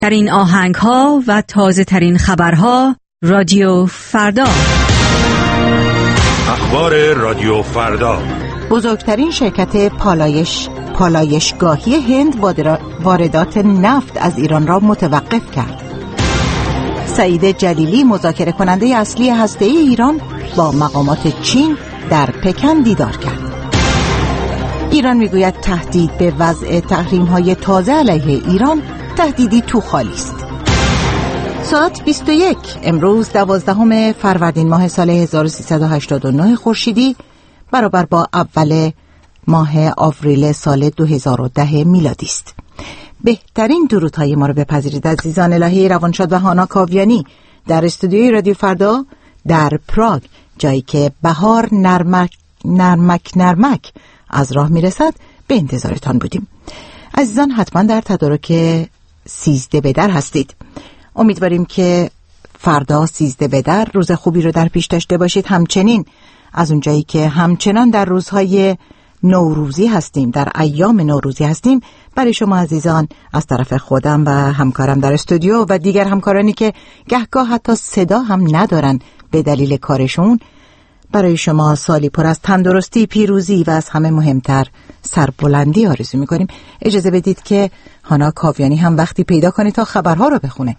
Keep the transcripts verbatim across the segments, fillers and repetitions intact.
ترین آهنگ ها و تازه ترین خبرها رادیو فردا. اخبار رادیو فردا. بزرگترین شرکت پالایش پالایشگاهی هند واردات نفت از ایران را متوقف کرد. سعید جلیلی مذاکره کننده اصلی هسته‌ای ایران با مقامات چین در پکن دیدار کرد. ایران میگوید تهدید به وضع تحریم‌های تازه علیه ایران تهدیدی تو خالی است. ساعت بیست و یک امروز دوازدهم فروردین ماه سال هزار و سیصد و هشتاد و نه خورشیدی برابر با اول ماه آوریل سال دو هزار و ده میلادی است. بهترین درودهای ما رو بپذیرید عزیزان. الهی روانشاد و هانا کاویانی در استودیوی رادیو فردا در پراگ، جایی که بهار نرمک نرمک نرمک از راه میرسد، به انتظارتان بودیم. عزیزان حتما در تدارک سیزده بدر هستید. امیدواریم که فردا سیزده بدر روز خوبی رو در پیش داشته باشید. همچنین از اونجایی که همچنان در روزهای نوروزی هستیم، در ایام نوروزی هستیم، برای شما عزیزان از طرف خودم و همکارم در استودیو و دیگر همکارانی که گهگاه حتی صدا هم ندارن به دلیل کارشون، برای شما سالی پر از تندرستی، پیروزی و از همه مهمتر سربلندی آرزو می‌کنیم. اجازه بدید که هانا کاویانی هم وقتی پیدا کنه تا خبرها رو بخونه.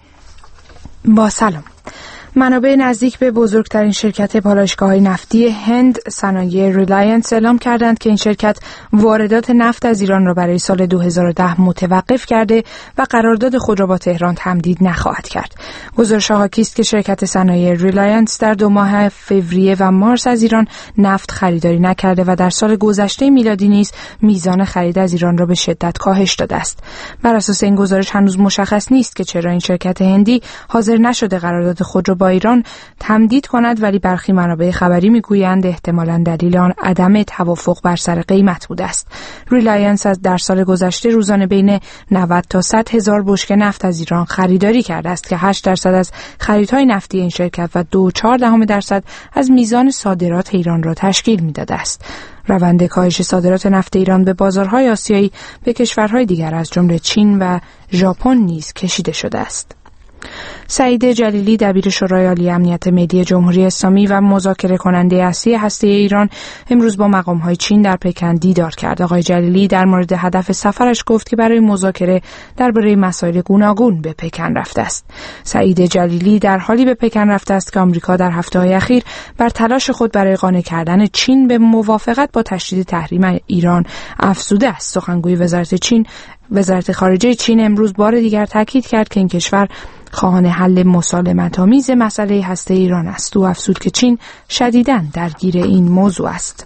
با سلام. منابع نزدیک به بزرگترین شرکت پالایشگاه‌های نفتی هند صنایع ریلاینس اعلام کردند که این شرکت واردات نفت از ایران را برای سال دو هزار و ده متوقف کرده و قرارداد خود را با تهران تمدید نخواهد کرد. گزارش حاکی است که شرکت صنایع ریلاینس در دو ماه فوریه و مارس از ایران نفت خریداری نکرده و در سال گذشته میلادی نیز میزان خرید از ایران را به شدت کاهش داده است. بر اساس این گزارش هنوز مشخص نیست که چرا این شرکت هندی حاضر نشده قرارداد خود را با ایران تمدید کند، ولی برخی منابع خبری میگویند احتمالاً دلیل آن عدم توافق بر سر قیمت بوده است. ریلاینس از در سال گذشته روزانه بین نود تا صد هزار بشکه نفت از ایران خریداری کرده است که هشت درصد از خریدهای نفتی این شرکت و دو و چهار دهم درصد از میزان صادرات ایران را تشکیل میداده است. روند کاهش صادرات نفت ایران به بازارهای آسیایی به کشورهای دیگر از جمله چین و ژاپن نیز کشیده شده است. سعید جلیلی دبیر شورای عالی امنیت ملی جمهوری اسلامی و مذاکره کننده اصلی هسته‌ای ایران امروز با مقام‌های چین در پکن دیدار کرد. آقای جلیلی در مورد هدف سفرش گفت که برای مذاکره درباره مسائل گوناگون به پکن رفته است. سعید جلیلی در حالی به پکن رفته است که آمریکا در هفته‌های اخیر بر تلاش خود برای قانع کردن چین به موافقت با تشدید تحریم ایران افزوده است. سخنگوی وزارت چین وزارت خارجه چین امروز بار دیگر تاکید کرد که این کشور خواهان حل مسالمت‌آمیز مسئله هسته ایران است. او افزود که چین شدیداً درگیر این موضوع است.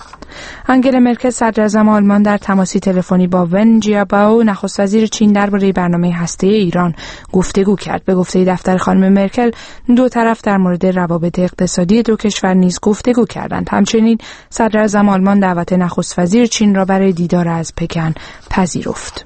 انگلا مرکل صدراعظم آلمان در تماسی تلفنی با ون جیابائو نخست وزیر چین درباره برنامه هسته‌ای ایران گفتگو کرد. به گفته دفتر خانم مرکل دو طرف در مورد روابط اقتصادی دو کشور نیز گفتگو کردند. همچنین صدراعظم آلمان دعوت نخست وزیر چین را برای دیدار از پکن پذیرفت.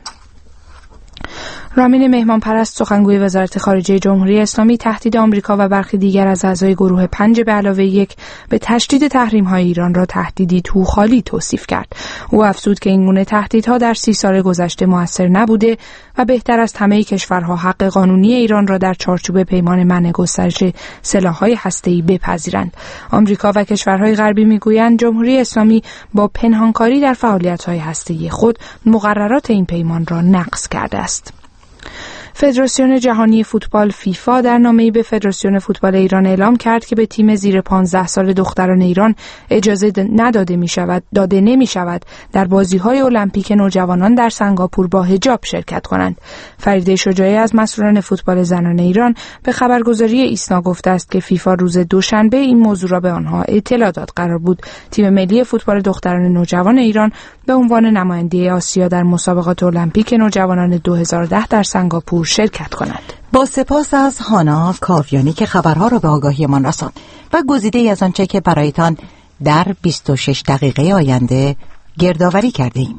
رامین مهمانپرست سخنگوی وزارت خارجه جمهوری اسلامی تهدید آمریکا و برخی دیگر از اعضای گروه پنج به علاوه یک به تشدید تحریم‌های ایران را تهدیدی توخالی توصیف کرد. او افزود که این گونه تهدیدها در سی سال گذشته مؤثر نبوده و بهتر است همه کشورها حق قانونی ایران را در چارچوب پیمان منع گسترش سلاح‌های هسته‌ای بپذیرند. آمریکا و کشورهای غربی میگویند جمهوری اسلامی با پنهانکاری در فعالیت‌های هسته‌ای خود مقررات این پیمان را نقض کرده است. فدراسیون جهانی فوتبال فیفا در نامه‌ای به فدراسیون فوتبال ایران اعلام کرد که به تیم زیر پانزده سال دختران ایران اجازه نداده می‌شود داده نمی‌شود در بازی‌های المپیک نوجوانان در سنگاپور با حجاب شرکت کنند. فریده شجاعی از مسئولان فوتبال زنان ایران به خبرگزاری ایسنا گفته است که فیفا روز دوشنبه این موضوع را به آنها اطلاع داد. قرار بود تیم ملی فوتبال دختران نوجوان ایران به عنوان نماینده آسیا در مسابقات المپیک نوجوانان دو هزار و ده در سنگاپور شرکت کنند. با سپاس از هانا کاویانی که خبرها را به آگاهیمان رساند و گزیده‌ای از آنچه که برایتان در بیست و شش دقیقه آینده گردآوری کرده ایم.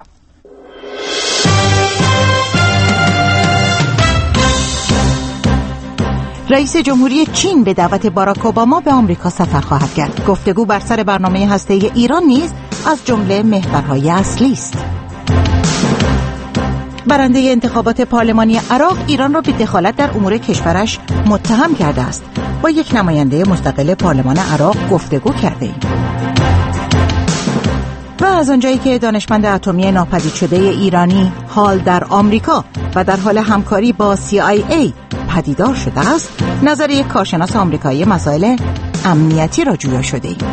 رئیس جمهوری چین به دعوت باراک اوباما به آمریکا سفر خواهد کرد. گفتگو بر سر برنامه هسته‌ای ایران نیز از جمله محورهای اصلی است. برنده انتخابات پارلمانی عراق ایران را به دخالت در امور کشورش متهم کرده است. با یک نماینده مستقل پارلمان عراق گفتگو کرده ایم. و از آنجایی که دانشمند اتمی ناپدید شده ایرانی حال در آمریکا و در حال همکاری با سی آی ای پدیدار شده است، نظر یک کارشناس آمریکایی مسائل امنیتی را جویا شده ایم.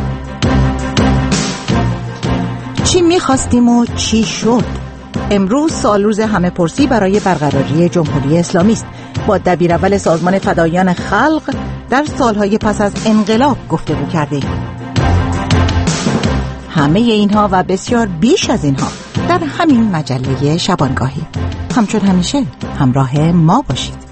چی می‌خواستیم و چی شد؟ امروز سال روز همه پرسی برای برقراری جمهوری اسلامی است. با دبیراول سازمان فداییان خلق در سالهای پس از انقلاب گفتگو کرده ایم. همه اینها و بسیار بیش از اینها در همین مجله شبانگاهی. همچون همیشه همراه ما باشید.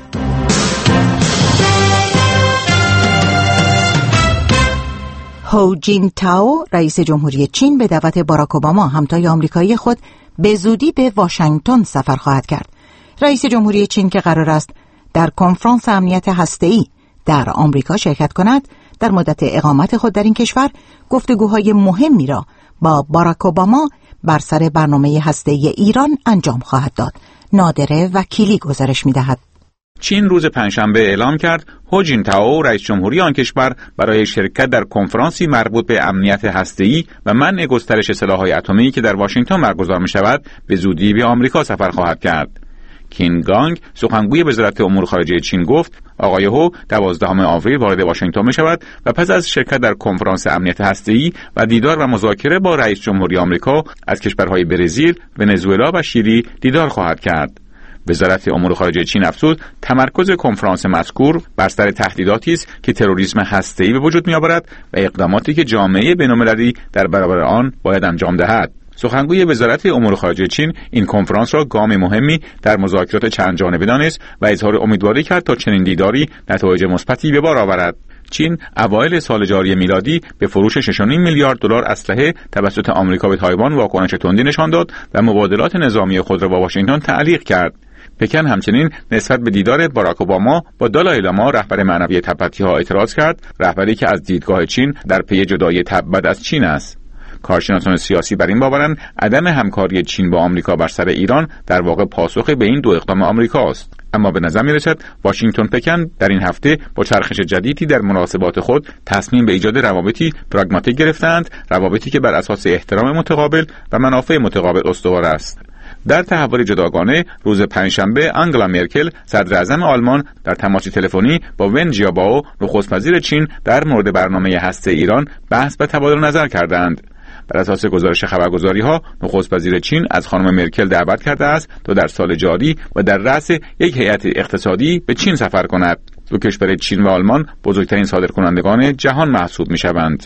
هو جین تاو رئیس جمهوری چین به دعوت باراک اوباما همتای آمریکایی خود به زودی به واشنگتن سفر خواهد کرد. رئیس جمهوری چین که قرار است در کنفرانس امنیت هسته‌ای در آمریکا شرکت کند، در مدت اقامت خود در این کشور گفتگوهای مهمی را با باراک اوباما بر سر برنامه هسته‌ای ایران انجام خواهد داد. نادره وکیلی گزارش می‌دهد. چین روز پنجشنبه اعلام کرد هو جین تائو رئیس جمهوری آن کشور برای شرکت در کنفرانسی مربوط به امنیت هسته‌ای و منع گسترش سلاح‌های اتمی که در واشنگتن برگزار می‌شود به زودی به آمریکا سفر خواهد کرد. کین گانگ سخنگوی وزارت امور خارجه چین گفت آقای هو دوازدهم آوریل وارد واشنگتن می‌شود و پس از شرکت در کنفرانس امنیت هسته‌ای و دیدار و مذاکره با رئیس جمهوری آمریکا از کشورهای برزیل، ونزوئلا و شیلی دیدار خواهد کرد. وزارت امور خارجه چین افزود تمرکز کنفرانس مذکور بر سر تهدیداتی است که تروریسم هسته‌ای به وجود می‌آورد و اقداماتی که جامعه بین‌المللی در برابر آن باید انجام دهد. سخنگوی وزارت امور خارجه چین این کنفرانس را گام مهمی در مذاکرات چند جانبه دانست و اظهار امیدواری کرد تا چنین دیداری نتایج مثبتی به بار آورد. چین اوایل سال جاری میلادی به فروش شش و نیم میلیارد دلار اسلحه توسط آمریکا به تایوان واکنش تندی نشان داد و مبادلات نظامی خود را با واشنگتن تعلیق کرد. پکن همچنین نسبت به دیدار باراک اوباما با دالای لاما رهبر معنوی تبعتی‌ها اعتراض کرد، رهبری که از دیدگاه چین در پی جدایی تبعید از چین است. کارشناسان سیاسی بر این باورند عدم همکاری چین با آمریکا بر سر ایران در واقع پاسخ به این دو اقدام آمریکا است. اما به نظر می‌رسد واشنگتن پکن در این هفته با چرخش جدیدی در مناسبات خود تصمیم به ایجاد روابطی پراگماتیک گرفتند، روابطی که بر اساس احترام متقابل و منافع متقابل استوار است. در تحول جداگانه روز پنجشنبه آنگلا مرکل صدر اعظم آلمان در تماسی تلفنی با ون جیابائو نخست وزیر چین در مورد برنامه هسته ایران بحث و تبادل نظر کردند. بر اساس گزارش خبرگزاری‌ها نخست وزیر چین از خانم مرکل دعوت کرده است تا در سال جاری و در رأس یک هیئت اقتصادی به چین سفر کند. دو کشور چین و آلمان بزرگترین صادرکنندگان جهان محسوب می‌شوند.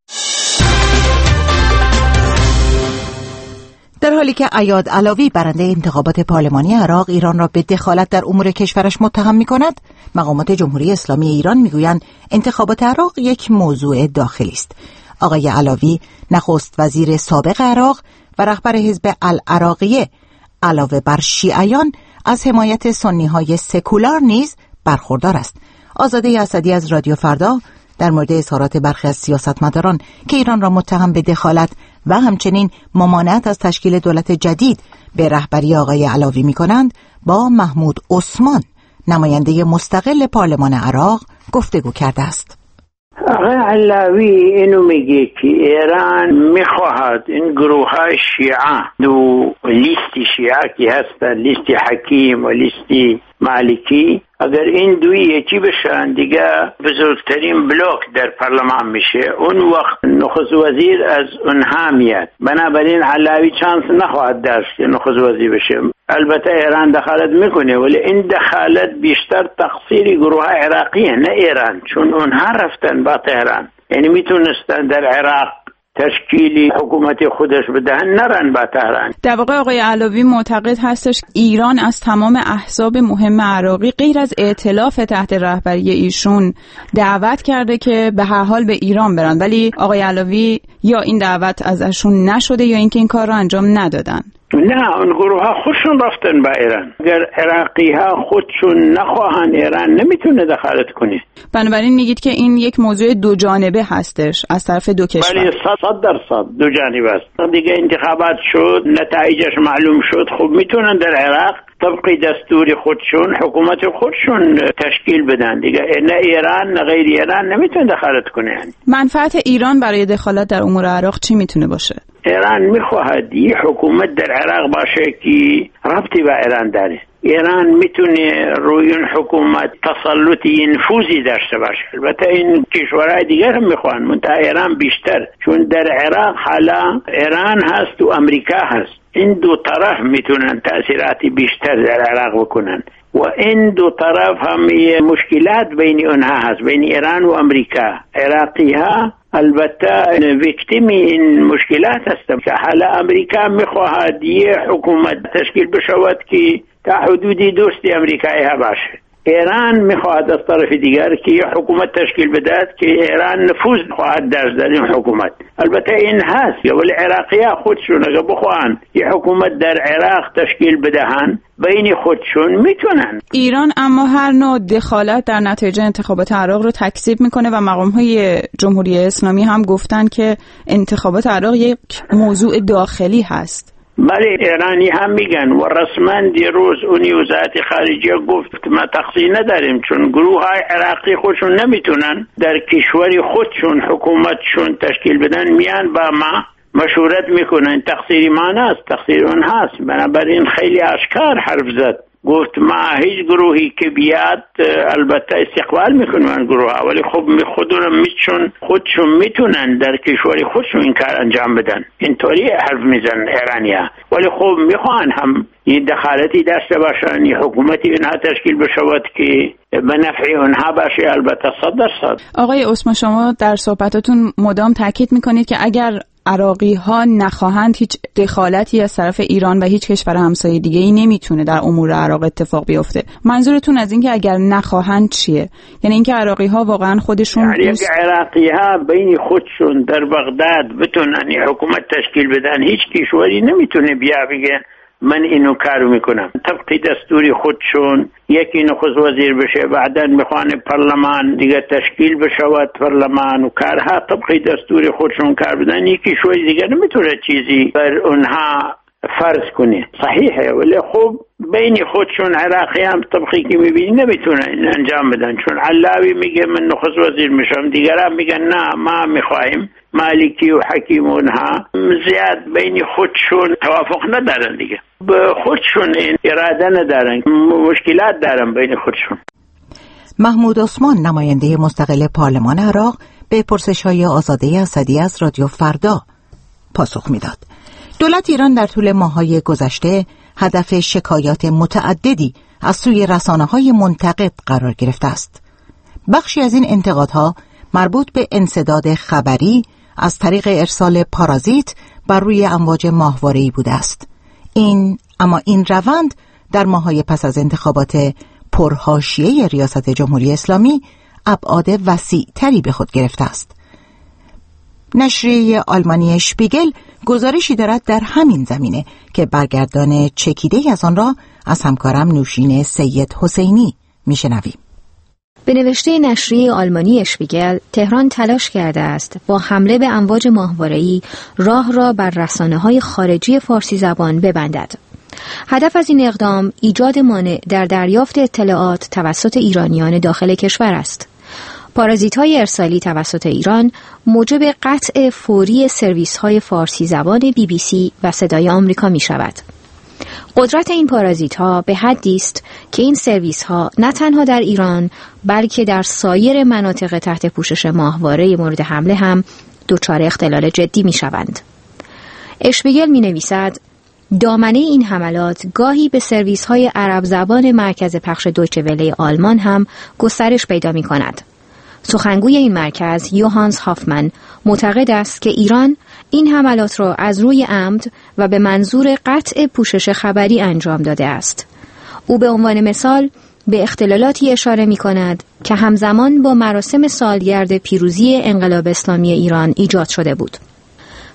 در حالی که عیاد علاوی برنده انتخابات پارلمانی عراق ایران را به دخالت در امور کشورش متهم می‌کند، مقامات جمهوری اسلامی ایران می‌گویند انتخابات عراق یک موضوع داخلی است. آقای علاوی نخست وزیر سابق عراق و رهبر حزب العراقیه علاوه بر شیعیان از حمایت سنی‌های سکولار نیز برخوردار است. آزاده اسدی از رادیو فردا در مورد اظهارات برخی از سیاستمداران که ایران را متهم به دخالت و همچنین ممانعت از تشکیل دولت جدید به رهبری آقای علاوی می‌کنند با محمود عثمان نماینده مستقل پارلمان عراق گفتگو کرده است. آقای علاوی اینو میگه که ایران میخواهد این گروه های شیعه دو لیستی شیعه که هستن، لیستی حکیم و لیستی مالکی، اگر این دوی یکی بشن دیگه بزرگترین بلوک در پارلمان میشه. اون وقت نخست وزیر از اونها میاد. بنابراین علاوی چانس نخواهد داشت که نخست وزیر بشه. البته ایران دخالت میکنه ولی این دخالت بیشتر تقصیر گروه عراقیه نه ایران، چون اونها رفتن با تهران، یعنی میتونستن در عراق تشکیلی حکومت خودش بدهن، نرن با تهران. در واقع آقای علاوی معتقد هستش ایران از تمام احزاب مهم عراقی غیر از ائتلاف تحت رهبری ایشون دعوت کرده که به هر حال به ایران برن، ولی آقای علاوی یا این دعوت ازشون نشده یا اینکه این کار رو انجام ندادن. نه، اون گروه ها خودشون رفتن با ایران. اگر عراقی ها خودشون نخواهن ایران نمیتونه دخالت کنه. بنابراین میگید که این یک موضوع دو جانبه هستش از طرف دو کشور. ولی صد درصد دو جانبه است. دیگه انتخابات شد، نتایجش معلوم شد، خب میتونن در عراق طبق دستور خودشون حکومت خودشون تشکیل بدن دیگه. نه ایران نه غیر ایران نمیتونه دخالت کنه. یعنی منفعت ایران برای دخالت در امور عراق چی میتونه باشه؟ ایران میخواهد یه حکومت در عراق باشه که ربطی با ایران داره. ایران میتونه روی اون حکومت تسلطی نفوذی داشته باشه. البته این کشورهای دیگر هم میخوان، منتها ایران بیشتر، چون در عراق حالا ایران هست و امریکا هست. این دو طرف میتونن تأثیراتی بیشتر در عراق بکنن و این دو طرف هم مشکلات بین اونها هست، بین ایران و امریکا. عراقی ها البته ویکتیمی این مشکلات هستن که حالا امریکا میخواهد یه حکومت تشکیل بشود که تا حدودی دوستی امریکایی ها باشه. ایران میخواهد از طرف دیگر که یه حکومت تشکیل بدهد که ایران نفوذ خواهد داشت در این حکومت. البته این هست، ولی عراقی ها خودشون اگه بخواهن یه حکومت در عراق تشکیل بدهن بین خودشون میتونن. ایران اما هر نوع دخالت در نتایج انتخابات عراق رو تکذیب میکنه و مقام‌های جمهوری اسلامی هم گفتن که انتخابات عراق یک موضوع داخلی هست. بله، ایرانی هم میگن و رسما دیروز اونی وزارت خارجه گفت ما تقصیر نداریم، چون گروه های عراقی خودشون نمیتونن در کشوری خودشون حکومتشون تشکیل بدن، میان با ما مشورت میکنن. تقصیری ما نیست، تقصیر اون هست. بنابراین خیلی اشکار حرف زد، گفت ما هیچ گروهی که بیاد البته استقبال میکنن گروه ها، ولی خب خودشون میچون خودشون میتونن در کشوری خودشون این کار انجام بدن. اینطوری حرف میزنن ایرانیا، ولی خب میخوان هم این دخالتی داشته باشن، این حکومتی اینها تشکیل بشود که به نفع اونها باشه. البته صد درصد. آقای عثمان، شما در صحبتاتون مدام تاکید میکنید که اگر عراقی ها نخواهند هیچ دخالتی از طرف ایران و هیچ کشور همسایه دیگه ای نمیتونه در امور عراق اتفاق بیفته. منظورتون از این که اگر نخواهند چیه؟ یعنی اینکه عراقی ها واقعا خودشون یعنی دوست... عراقی ها بین خودشون در بغداد بتونن حکومت تشکیل بدن، هیچ کشوری نمیتونه بیا بگه من اینو کارو میکنم. طبق دستوری خودشون یکی نخست وزیر بشه، بعدا میخوان پارلمان دیگه تشکیل بشود، پارلمان و کارها طبق دستوری خودشون کار بدن. یکی شوی دیگه نمیتونه چیزی بر اونها فرض کنه. صحیحه، ولی خب بین خودشون عراقی هم طبقی که میبینی نمیتونن انجام بدن، چون علاوی میگه من نخست وزیر میشم، دیگران میگن نه ما میخوایم. مالکی و حکیم اونها زیاد بین خودشون توافق ندارن دیگه، به خودشون اراده ندارن، مشکلات دارن بین خودشون. محمود عثمان، نماینده مستقل پارلمان عراق، به پرسش‌های آزاده اسدی از رادیو فردا پاسخ میداد. دولت ایران در طول ماه‌های گذشته هدف شکایات متعددی از سوی رسانه‌های منتقد قرار گرفته است. بخشی از این انتقادها مربوط به انسداد خبری از طریق ارسال پارازیت بر روی امواج ماهواره‌ای بوده است. این اما این روند در ماه‌های پس از انتخابات پرحاشیه ریاست جمهوری اسلامی ابعاد وسیع‌تری به خود گرفته است. نشریه آلمانی شپیگل گزارشی دارد در همین زمینه که برگردان چکیده‌ای از آن را از همکارم نوشین سید حسینی میشنویم. به نوشته نشریه آلمانی اشپیگل، تهران تلاش کرده است با حمله به امواج ماهواره‌ای راه را بر رسانه‌های خارجی فارسی زبان ببندد. هدف از این اقدام ایجاد مانع در دریافت اطلاعات توسط ایرانیان داخل کشور است. پارازیت‌های ارسالی توسط ایران موجب قطع فوری سرویس‌های فارسی زبان بی بی سی و صدای آمریکا می‌شود. قدرت این پارازیت‌ها به حدی است که این سرویس‌ها نه تنها در ایران بلکه در سایر مناطق تحت پوشش ماهواره مورد حمله هم دچار اختلال جدی می‌شوند. اشپیگل می‌نویسد دامنه این حملات گاهی به سرویس‌های عرب زبان مرکز پخش دویچه وله آلمان هم گسترش پیدا می‌کند. سخنگوی این مرکز یوهانس هافمن معتقد است که ایران این حملات را از روی عمد و به منظور قطع پوشش خبری انجام داده است. او به عنوان مثال به اختلالاتی اشاره می کند که همزمان با مراسم سالگرد پیروزی انقلاب اسلامی ایران ایجاد شده بود.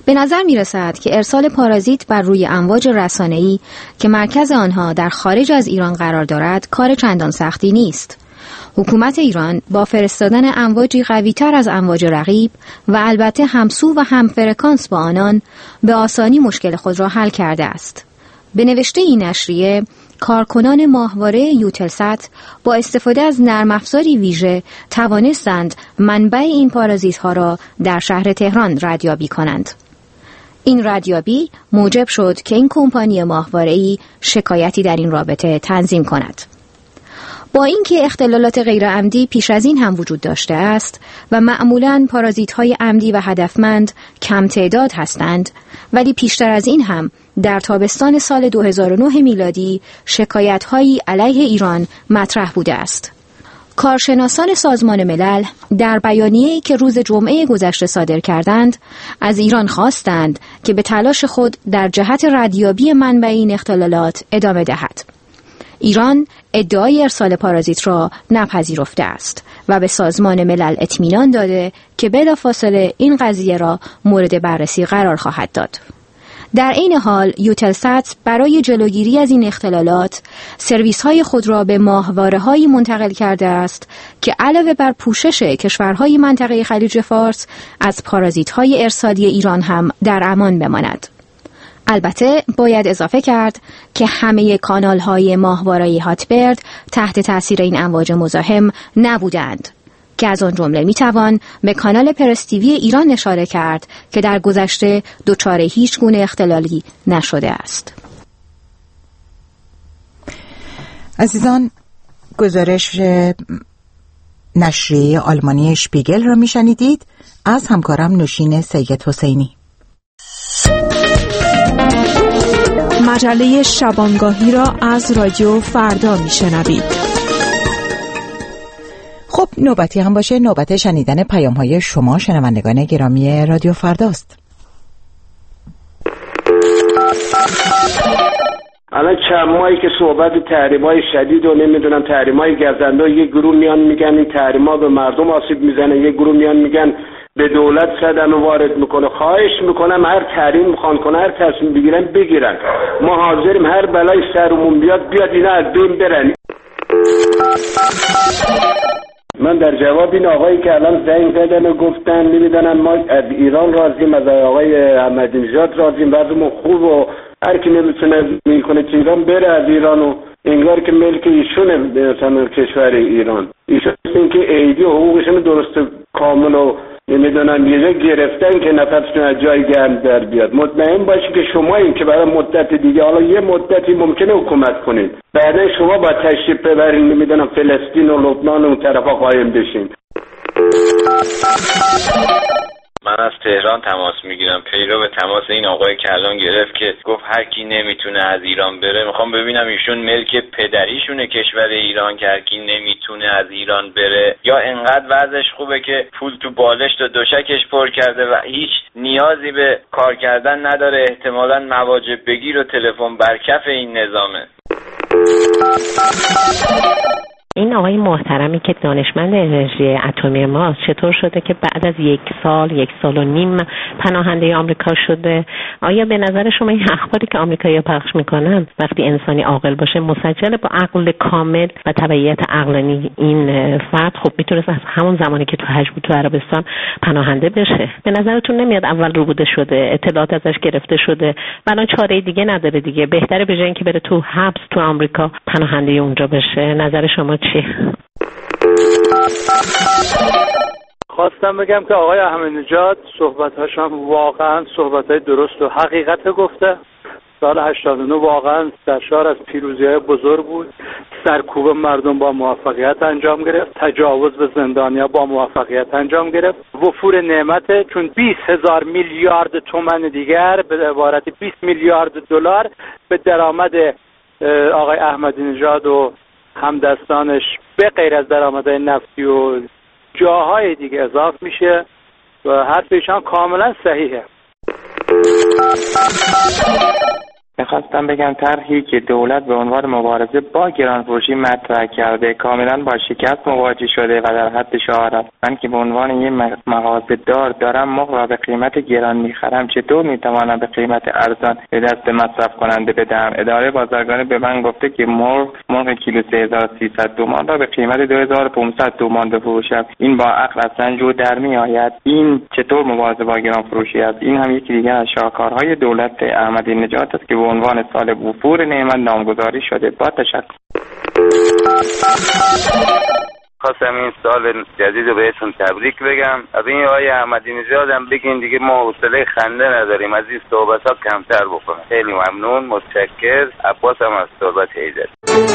به نظر می رسد که ارسال پارازیت بر روی امواج رسانه‌ای که مرکز آنها در خارج از ایران قرار دارد کار چندان سختی نیست. حکومت ایران با فرستادن امواجی قوی‌تر از امواج رقیب و البته همسو و همفرکانس با آنان به آسانی مشکل خود را حل کرده است. به نوشته این نشریه، کارکنان ماهواره یوتلسات با استفاده از نرم افزاری ویژه توانستند منبع این پارازیت ها را در شهر تهران ردیابی کنند. این ردیابی موجب شد که این کمپانی ماهواره‌ای شکایتی در این رابطه تنظیم کند. با اینکه اختلالات غیر عمدی پیش از این هم وجود داشته است و معمولاً پارازیت‌های عمدی و هدفمند کم تعداد هستند، ولی پیشتر از این هم در تابستان سال دو هزار و نه میلادی شکایت‌هایی علیه ایران مطرح بوده است. کارشناسان سازمان ملل در بیانیه‌ای که روز جمعه گذشته صادر کردند، از ایران خواستند که به تلاش خود در جهت ردیابی منبع این اختلالات ادامه دهد. ایران ادعای ارسال پارازیت را نپذیرفته است و به سازمان ملل اطمینان داده که بلافاصله این قضیه را مورد بررسی قرار خواهد داد. در این حال یوتلسات برای جلوگیری از این اختلالات سرویس‌های خود را به ماهواره‌هایی منتقل کرده است که علاوه بر پوشش کشورهای منطقه خلیج فارس از پارازیت‌های ارسالی ایران هم در امان بماند. البته باید اضافه کرد که همه کانال‌های ماهواره‌ای هاتبرد تحت تاثیر این امواج مزاحم نبودند، که از آن جمله میتوان به کانال پرستیوی ایران اشاره کرد که در گذشته دچار هیچ گونه اختلالی نشده است. عزیزان، گزارش نشریه آلمانی شپیگل را میشنیدید از همکارم نوشین سید حسینی. مجله شبانگاهی را از رادیو فردا میشنوید. خب نوبتی هم باشه، نوبت شنیدن پیام های شما شنوندگان گرامی رادیو فرداست. الان چند ماهی که صحبت تحریم‌های شدید و نمیدونم تحریم‌های گزنده، یه گروه میان میگن این تحریم‌ها به مردم آسیب میزنه، یه گروه میان میگن به دولت صدمه وارد میکنه. خواهش میکنم هر تحریم میخوان کنه، هر تصمیم بگیرن بگیرن، ما حاضریم هر بلای سرمون بیاد بیاد اینا از بین برن. من در جواب این آقایی که الان زنگ زدن و گفتن نمیدونم ما از ایران راضیم، از آقای احمدی نژاد راضیم، وضعمون خوب و هر کی نمیتونه میکنه که ایران بره از ایران و انگار که ملک ایشونه مثلا کشور ایران. ایشون اینکه ایدی و حقوقشون درست کامل و نمیدونم یه جا گرفتن که نفسشون از جای گرم در بیاد. مطمئن باشی که شما این که برای مدت دیگه، حالا یه مدتی ممکنه حکومت کنید، بعدا شما با تشریف ببرین نمیدونم فلسطین و لبنان و اون طرفا قایم بشین. من از تهران تماس میگیرم پیرو به تماس این آقای که الان گرفت که گفت هر کی نمیتونه از ایران بره. میخوام ببینم ایشون ملک پدریشونه کشور ایران که هر کی نمیتونه از ایران بره، یا انقدر وضعش خوبه که پول تو بالشت و دوشکش پر کرده و هیچ نیازی به کار کردن نداره، احتمالاً مواجب بگیر و تلفن برکف این نظامه. این آقای محترمی که دانشمند انرژی اتمی ما چطور شده که بعد از یک سال یک سال و نیم پناهنده آمریکا شده؟ آیا به نظر شما این اخباری که آمریکایی‌ها پخش میکنن وقتی انسانی عاقل باشه مسجل با عقل کامل و تبعیت عقلانی این فرد خب میتونست از همون زمانی که تو حج بود تو عربستان پناهنده بشه؟ به نظرتون نمیاد اول روبوده شده، اطلاعات ازش گرفته شده و الان چاره دیگه نداره دیگه، بهتره به جای اینکه بره تو حبس تو آمریکا پناهنده اونجا بشه؟ نظر شما چی؟ خواستم بگم که آقای احمدی نژاد صحبت‌هاش هم واقعا صحبت‌های درست و حقیقت گفته. سال هشتاد و نه واقعا سرشار از پیروزی‌های بزرگ بود، سرکوب مردم با موفقیت انجام گرفت، تجاوز به زندانیا با موفقیت انجام گرفت، وفور نعمت، چون بیست هزار میلیارد تومان دیگر به عبارت بیست میلیارد دلار به درآمد آقای احمدی نژاد و همدستانش به غیر از درآمدهای نفتی و جاهای دیگه اضافه میشه و حرفش هم کاملا صحیحه. میخواستم بگم طرحی که دولت به عنوان مبارزه با گرانفروشی مطرح کرده کاملا با شکست مواجه شده و در حد شعار است. من که به عنوان یک مغازه‌دار دارم مرغ را به قیمت گران میخرم، چطور میتوانم به قیمت ارزان به دست مصرف کننده بدم؟ اداره بازرگانی به من گفته که مرغ مرغ کیلو سه هزار و سیصد تومان را به قیمت دو هزار و پانصد تومان بفروشم. این با عقل اصلا جو در میآید؟ این چطور مبارزه با گرانفروشی است؟ این هم یکی دیگر از شاهکارهای دولت احمدی نژاد است که به عنوان سال وفور نعمت نامگذاری شده. با تشکر. خواستم این سال جدید رو بهتون تبریک بگم. از این آقای احمدی نژاد هم بگین دیگه ما حوصله خنده نداریم، از این صحبت ها کمتر بکنه. خیلی ممنون، متشکر. عباس هم از صحبت حیدر.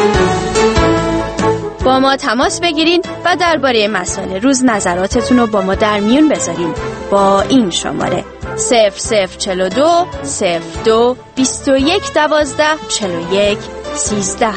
با ما تماس بگیرین و درباره مسائل روز نظراتتون رو با ما در میون بذارین با این شماره صفر صفر چهل و دو صفر دو بیست و یک دوازده چهل و یک سیزده.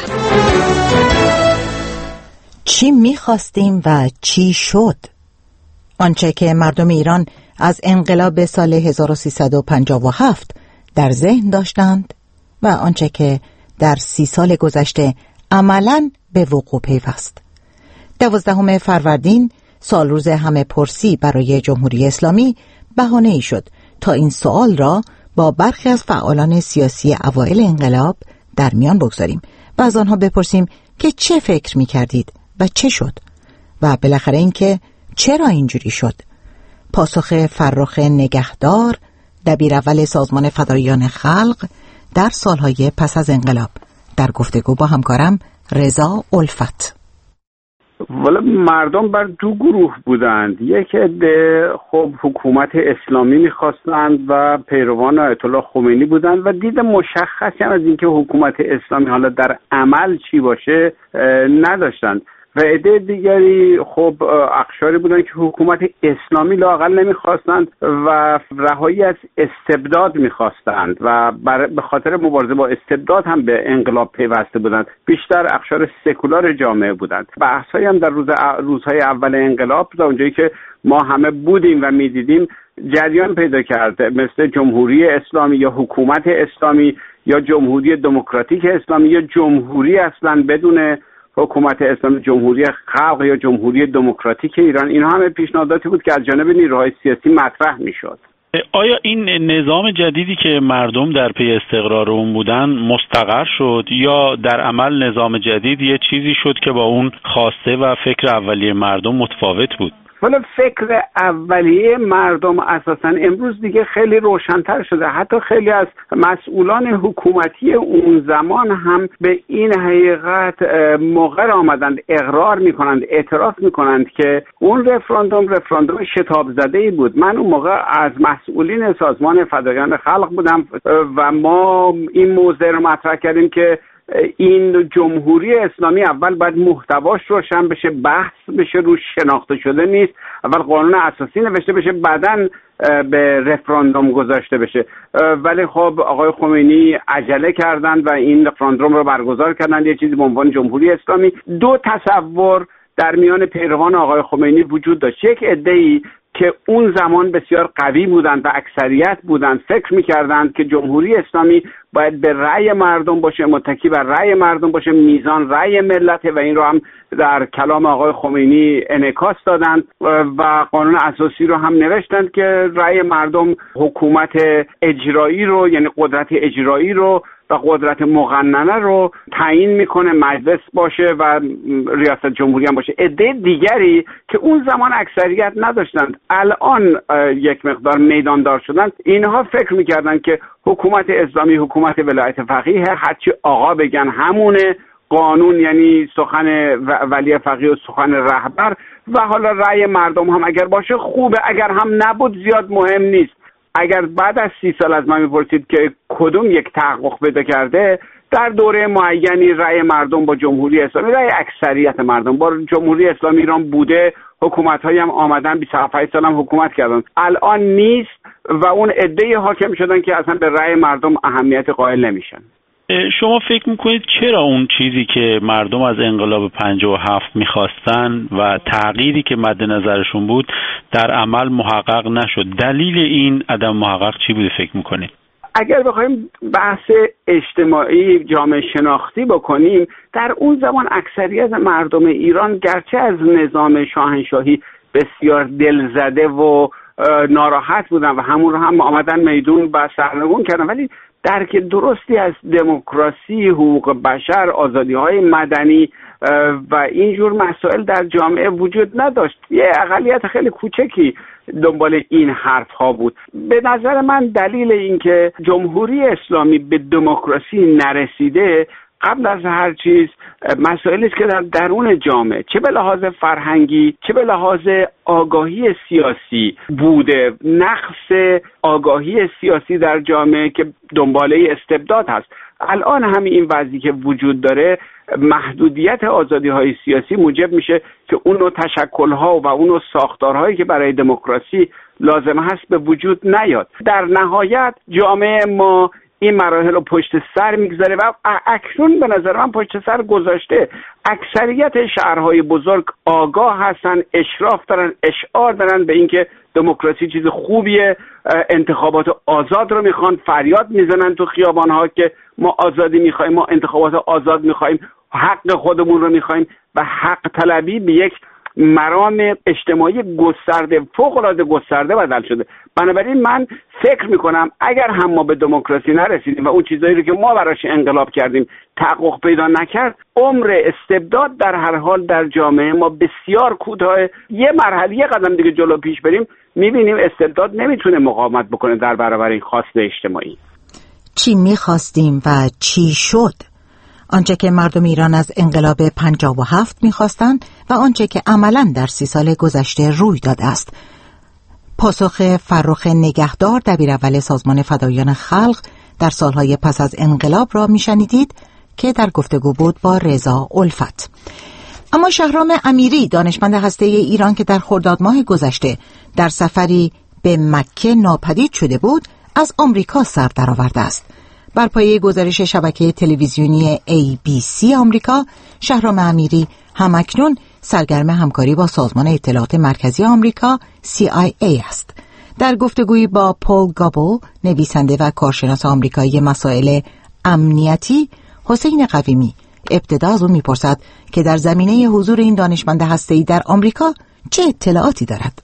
چی میخواستیم و چی شد؟ آنچه که مردم ایران از انقلاب سال هزار و سیصد و پنجاه و هفت در ذهن داشتند و آنچه که در سی سال گذشته عملاً به وقوع پیوست. دوازدهم فروردین، سال روز همه پرسی برای جمهوری اسلامی، بهانه‌ای شد تا این سوال را با برخی از فعالان سیاسی اوایل انقلاب در میان بگذاریم و از آنها بپرسیم که چه فکر می کردید و چه شد و بالاخره اینکه چرا اینجوری شد. پاسخ فرخ نگهدار، دبیر اول سازمان فداییان خلق، در سالهای پس از انقلاب، در گفتگو با همکارم رضا الفت. والا مردم بر دو گروه بودند. یک عده خب حکومت اسلامی میخواستند و پیروان آیت الله خمینی بودند و دید مشخصی هم از اینکه حکومت اسلامی حالا در عمل چی باشه نداشتند. و عده دیگری خب اقشاری بودن که حکومت اسلامی لااقل نمیخواستند و رهایی از استبداد میخواستند و به خاطر مبارزه با استبداد هم به انقلاب پیوسته بودند. بیشتر اقشار سکولار جامعه بودند. بحثایی هم در روز روزهای اول انقلاب تا اونجایی که ما همه بودیم و میدیدیم جریان پیدا کرده، مثل جمهوری اسلامی یا حکومت اسلامی یا جمهوری دموکراتیک اسلامی یا جمهوری اصلا بدون حکومت اسلامی، جمهوری خلق یا جمهوری دموکراتیک ایران. اینها همه پیشنهاداتی بود که از جانب نیروهای سیاسی مطرح میشد. آیا این نظام جدیدی که مردم در پی استقرار اون بودن مستقر شد یا در عمل نظام جدید یه چیزی شد که با اون خواسته و فکر اولیه مردم متفاوت بود؟ ولی فکر اولیه مردم اساساً امروز دیگه خیلی روشن‌تر شده. حتی خیلی از مسئولان حکومتی اون زمان هم به این حقیقت مقر آمدند، اقرار میکنند، اعتراف میکنند که اون رفراندوم رفراندوم شتاب زده‌ای بود. من اون موقع از مسئولین سازمان فداییان خلق بودم و ما این موضوع رو مطرح کردیم که این جمهوری اسلامی اول باید محتواش روشن بشه، بحث بشه، روش شناخته شده نیست. اول قانون اساسی نوشته بشه، بعدن به رفراندوم گذاشته بشه. ولی خب آقای خمینی عجله کردند و این رفراندوم رو برگزار کردند، یه چیزی به عنوان جمهوری اسلامی. دو تصور در میان پیروان آقای خمینی وجود داشت. یک عده‌ای که اون زمان بسیار قوی بودند و اکثریت بودند، فکر می‌کردند که جمهوری اسلامی باید به رأی مردم باشه، متکی بر رأی مردم باشه، میزان رأی ملت، و این رو هم در کلام آقای خمینی انعکاس دادند و قانون اساسی رو هم نوشتند که رأی مردم حکومت اجرایی رو، یعنی قدرت اجرایی رو و قدرت مقننه رو تعیین میکنه، مجلس باشه و ریاست جمهوری هم باشه. عده دیگری که اون زمان اکثریت نداشتند، الان یک مقدار میداندار شدند، اینها فکر میکردند که حکومت اسلامی حکومت ولایت فقیه، هرچی آقا بگن همونه، قانون یعنی سخن ولی فقیه و سخن رهبر، و حالا رأی مردم هم اگر باشه خوبه، اگر هم نبود زیاد مهم نیست. اگر بعد از سی سال از من میپرسید که کدوم یک تحقق پیدا کرده، در دوره معینی رأی مردم با جمهوری اسلامی، رأی اکثریت مردم با جمهوری اسلامی ایران بوده. حکومت‌هایی هم آمدن بیست و هفت سال هم حکومت کردن، الان نیست و اون عده حاکم شدن که اصلا به رأی مردم اهمیت قائل نمیشن. شما فکر میکنید چرا اون چیزی که مردم از انقلاب پنجاه و هفت میخواستن و تغییری که مد نظرشون بود در عمل محقق نشد؟ دلیل این عدم محقق چی بوده فکر میکنید؟ اگر بخوایم بحث اجتماعی جامعه شناختی بکنیم، در اون زمان اکثریت مردم ایران گرچه از نظام شاهنشاهی بسیار دلزده و ناراحت بودن و همون رو هم آمدن میدون و سرنگون کردن، ولی درک درستی از دموکراسی، حقوق بشر، آزادی‌های مدنی و اینجور مسائل در جامعه وجود نداشت. یه اقلیت خیلی کوچکی دنبال این حرف ها بود. به نظر من دلیل اینکه جمهوری اسلامی به دموکراسی نرسیده قبل از هر چیز مسائلی است که در درون جامعه، چه به لحاظ فرهنگی چه به لحاظ آگاهی سیاسی بوده. نقص آگاهی سیاسی در جامعه که دنباله استبداد هست. الان همین این وضعی که وجود داره، محدودیت آزادی‌های سیاسی موجب میشه که اون نوع تشکل‌ها و اون نوع ساختارهایی که برای دموکراسی لازم هست به وجود نیاد. در نهایت جامعه ما این مراحل رو پشت سر میگذاره و اکنون به نظر من پشت سر گذاشته. اکثریت شهرهای بزرگ آگاه هستن، اشراف دارن، اشعار دارن به اینکه دموکراسی چیز خوبیه، انتخابات آزاد رو میخوان، فریاد میزنن تو خیابانها که ما آزادی میخوایم، ما انتخابات آزاد میخوایم، حق خودمون رو میخوایم و حق طلبی به یک مرام اجتماعی گسترده، فوق‌العاده گسترده بدل شده. بنابراین من فکر میکنم اگر هم ما به دموکراسی نرسیدیم و اون چیزایی رو که ما براش انقلاب کردیم تحقق پیدا نکرد، عمر استبداد در هر حال در جامعه ما بسیار کوتاه. یه مرحله یه قدم دیگه جلو پیش بریم میبینیم استبداد نمیتونه مقاومت بکنه در برابر این خواست اجتماعی. چی میخواستیم و چی شد؟ آنچه که مردم ایران از انقلاب پنجاه و هفت میخواستند و آنچه که عملاً در سی سال گذشته روی داده است. پاسخ فرخ نگهدار دبیر اول سازمان فداییان خلق در سالهای پس از انقلاب را میشنیدید که در گفتگو بود با رضا الفت. اما شهرام امیری، دانشمند هسته ایران که در خرداد ماه گذشته در سفری به مکه ناپدید شده بود، از آمریکا سر درآورده است. بر پایه گزارش شبکه تلویزیونی ای بی سی آمریکا، شهرام امیری همکنون سرگرم همکاری با سازمان اطلاعات مرکزی آمریکا سی آی ای است. در گفتگویی با پول گابل، نویسنده و کارشناس آمریکایی مسائل امنیتی، حسین قویمی ابتدا از او میپرسد که در زمینه حضور این دانشمند هسته‌ای در آمریکا چه اطلاعاتی دارد.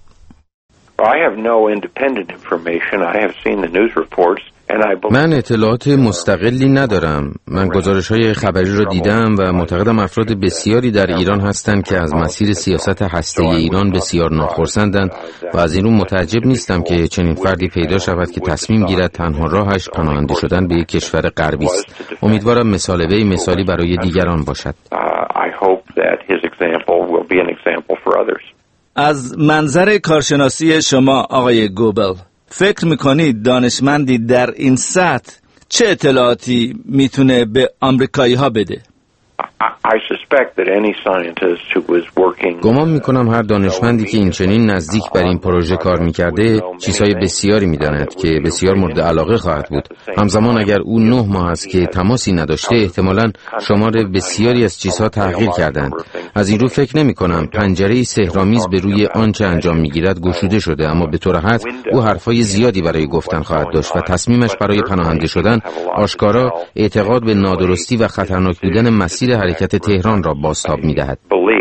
I have no independent information. I have seen the news reports. من اطلاعات مستقلی ندارم. من گزارش‌های خبری را دیدم و معتقدم افراد بسیاری در ایران هستند که از مسیر سیاست هسته‌ای ایران بسیار ناخرسندند و از این رو متعجب نیستم که چنین فردی پیدا شود که تصمیم گیرد تنها راهش پناهنده شدن به یک کشور غربی است. امیدوارم مثال وی مثالی برای دیگران باشد. از منظر کارشناسی شما آقای گوبل، فکر میکنید دانشمندی در این سطح چه اطلاعاتی میتونه به آمریکایی ها بده؟ گمان میکنم هر دانشمندی که این چنین نزدیک بر این پروژه کار میکرده چیزهای بسیاری میداند که بسیار مورد علاقه خواهد بود. همزمان اگر او نه ماه است که تماسی نداشته، احتمالاً شمار بسیاری از چیزها تغییر کردند. از این رو فکر نمیکنم پنجره سحرآمیز به روی آنچه انجام میگیرد گشوده شده، اما به طور حد او حرفای زیادی برای گفتن خواهد داشت و تصمیمش برای پناهنده شدن آشکارا اعتقاد به نادرستی و خطرناک بودن مسیر حرکت تهران را بازتاب می‌دهد.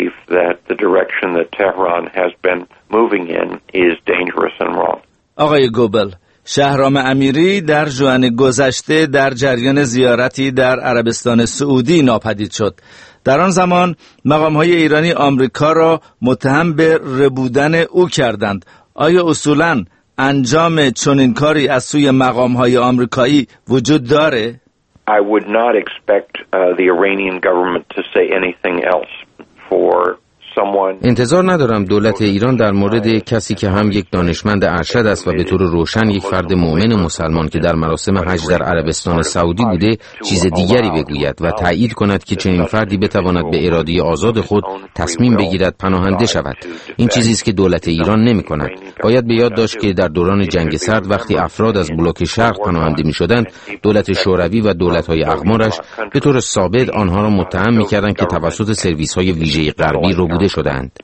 آقای گوبل، شهرام امیری در ژوئن گذشته در جریان زیارتی در عربستان سعودی ناپدید شد. در آن زمان مقام‌های ایرانی آمریکا را متهم به ربودن او کردند. آیا اصولاً انجام چنین کاری از سوی مقام‌های آمریکایی وجود داره؟ I would not expect uh, the Iranian government to say anything else for someone. انتظار ندارم دولت ایران در مورد کسی که هم یک دانشمند ارشد است و به طور روشن یک فرد مؤمن مسلمان که در مراسم حج در عربستان سعودی بوده چیز دیگری بگوید و تایید کند که چنین فردی بتواند به اراده آزاد خود تصمیم بگیرد پناهنده شود. این چیزی است که دولت ایران نمی کند. باید به یاد داشت که در دوران جنگ سرد وقتی افراد از بلوک شرق پناهنده می شدند، دولت شوروی و دولت‌های اقمارش به طور ثابت آنها را متهم می‌کردند که توسط سرویس‌های ویژه غربی ربوده شدند.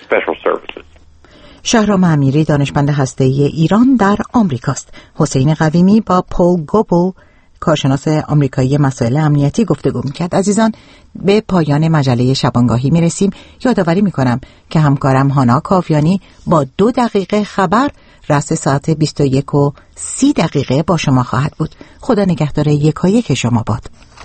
special services. شهرام امیری دانشمند هسته‌ای ایران در آمریکاست. حسین قویمی با پول گوبل کارشناس آمریکایی مسائل امنیتی گفتگو می‌کرد. عزیزان، به پایان مجله شبانگاهی میرسیم. یادآوری می‌کنم که همکارم هانا کاویانی با دو دقیقه خبر رأس ساعت بیست و یک و سی دقیقه با شما خواهد بود. خدا نگهدار یکایک شما باد.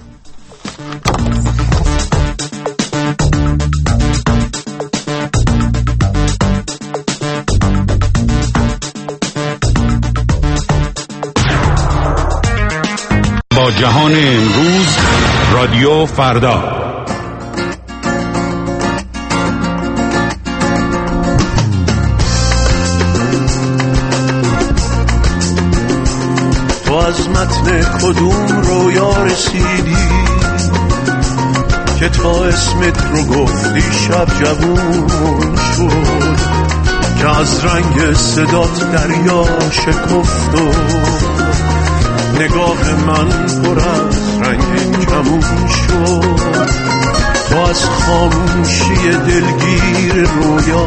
با جهان امروز رادیو فردا. تو از متن کدوم رویا رسیدی که تا اسمت رو گفتی شب جوون شد، که از رنگ صدات دریا شکفت و نگاه من پر از رنگ کمون شد. تو از خاموشی دلگیر رویا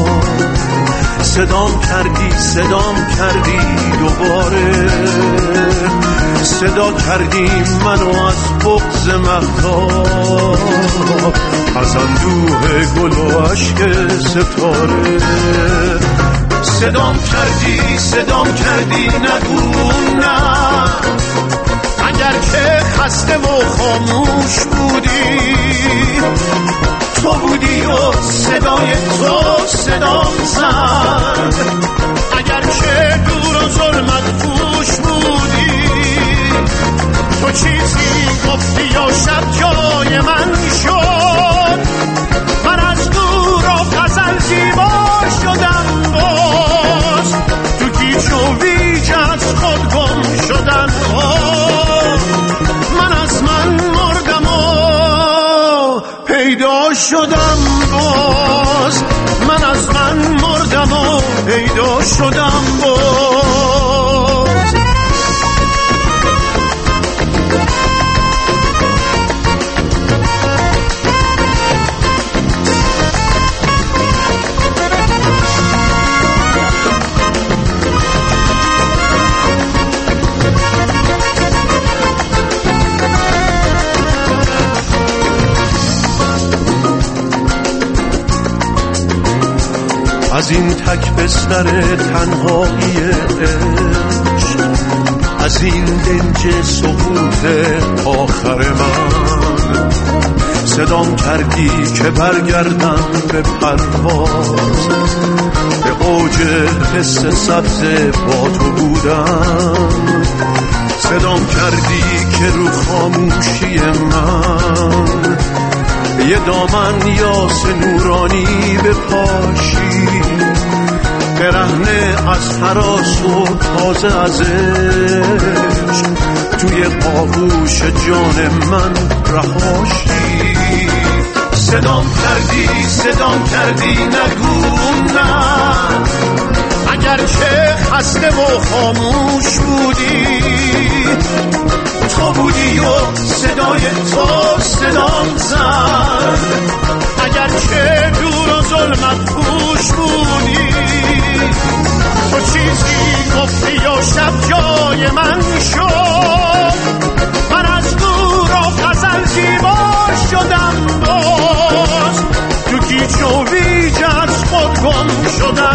صدام کردی صدام کردی دوباره، صدا کردی منو از بغض مهتاب، از اندوه گل و عشق ستاره. صدام کردی صدام کردی نگو نه، اگر که خسته و خاموش بودی، تو بودی و صدای تو صدام زد. اگر که دور و ظلمت پوش بودی، تو چیزی گفتی و شب جای من شد. من از دور و غزل زیبا شدم، باز تو گیج و ویج از خود گم شدم. من از من مردم و پیدا شدم، باز من از من مردم و پیدا شدم باز. از این تک بستر تنهایی عشق، از این دنج سقوط آخر من، صدام کردی که برگردم به پرواز، به اوج حس سبز با تو بودم. صدام کردی که رو خاموشی من یه دامن یاس نورانی بپاشی، برهنه از هراس و تازه از عشق، توی آغوش جان من رهاشی. صدام کردی صدام کردی نگو نه، اگر که خسته و خاموش بودی، تو بودی و صدای تو صدام زد. اگر که دور و ظلمت پوش بودی، تو چیزی گفتی و شب جای من شد. من از دور و غزل زیبا شدم، باز تو گیج و ویج از خود گم شدم.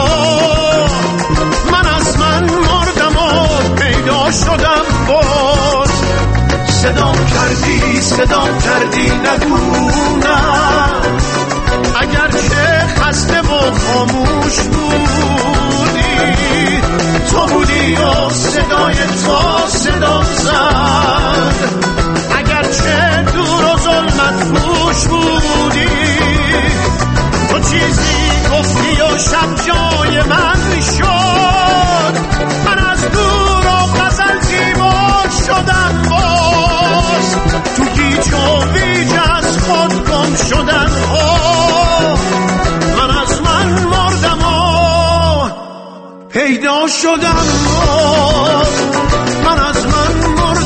من از من مردم و پیدا شدم باز. صدام کردی صدام کردی نگو نه، اگر که خسته و خاموش بودی، تو بودی و صدای تو صدام زد. اگر که دور و ظلمت پوش بودی، تو چیزی گفتی و شب جای من شد. من از دور و غزل زیبا شدم باز، تو گیج و ویج از خود گم شدم. من از من مردم و پیدا شدم باز. من از من مردم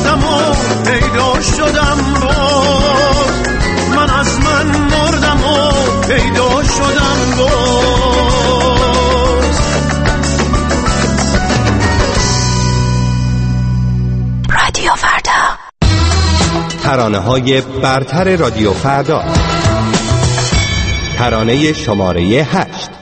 رادیو فردا. ترانه‌های برتر رادیو فردا. ترانه شماره هشت.